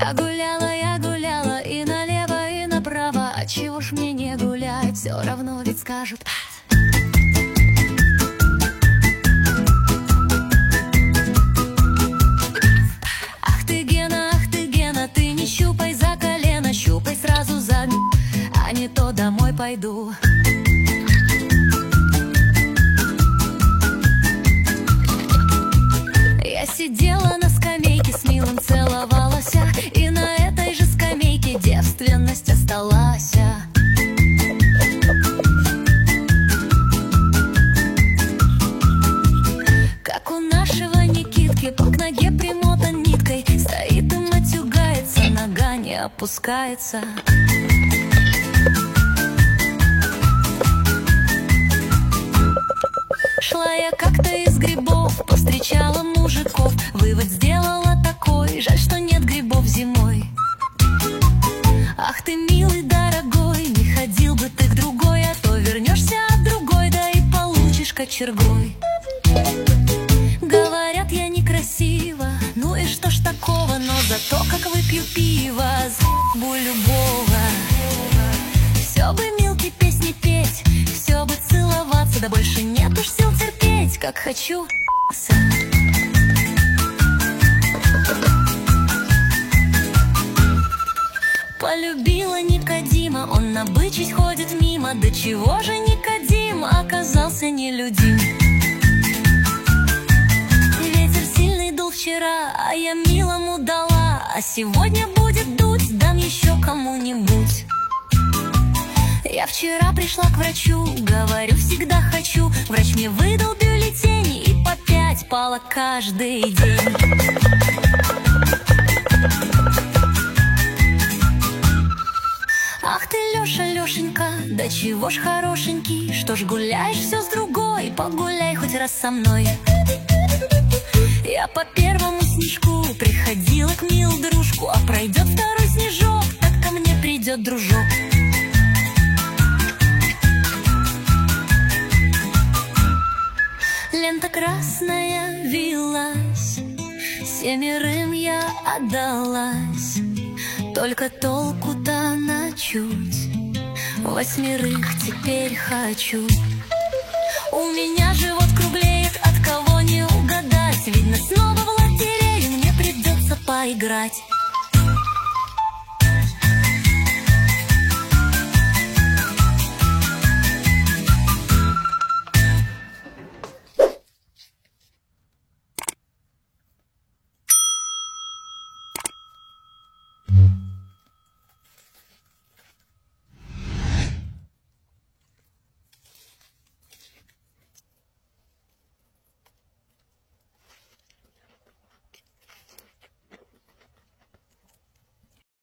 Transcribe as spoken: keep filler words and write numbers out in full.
Я гуляла, я гуляла и налево, и направо. А чего ж мне не гулять? Все равно ведь скажут. Ах ты, Гена, ах ты, Гена, ты не щупай за колено, щупай сразу за м***, а не то домой пойду. Я сидела на скамейке, с милым целовалась, и на этой же скамейке девственность осталась. Как у нашего Никитки, к ноге примотан ниткой, стоит и матюгается, нога не опускается. Шла я как-то из грибов, повстречала мужиков. Вывод сделала такой: жаль, что нет грибов зимой. Ах ты, милый, дорогой, не ходил бы ты к другой, а то вернешься от другой, да и получишь кочергой. Говорят, я некрасива, ну и что ж такого, но зато как выпью пиво, за***бу любого. Все бы милки песни петь, все бы целоваться, да больше нет уж сил терпеть, как хочу. Полюбила Никодима, он набычить ходит мимо. Да чего же Никодим оказался нелюдим? Ветер сильный дул вчера, а я милому дала, а сегодня будет дуть, дам еще кому-нибудь. Я вчера пришла к врачу, говорю, всегда хочу. Врач мне выдал бюллетень и по пять пала каждый день. Ах ты, Леша, Лешенька, да чего ж хорошенький, что ж гуляешь все с другой, погуляй хоть раз со мной. Я по первому снежку приходила к милу дружку, а пройдет второй снежок, так ко мне придет дружок. Лента красная вилась, семерым я отдалась, только толку-то на чуть, восьмерых теперь хочу. У меня живот круглеет, от кого не угадать, видно, снова в лотерею мне придется поиграть.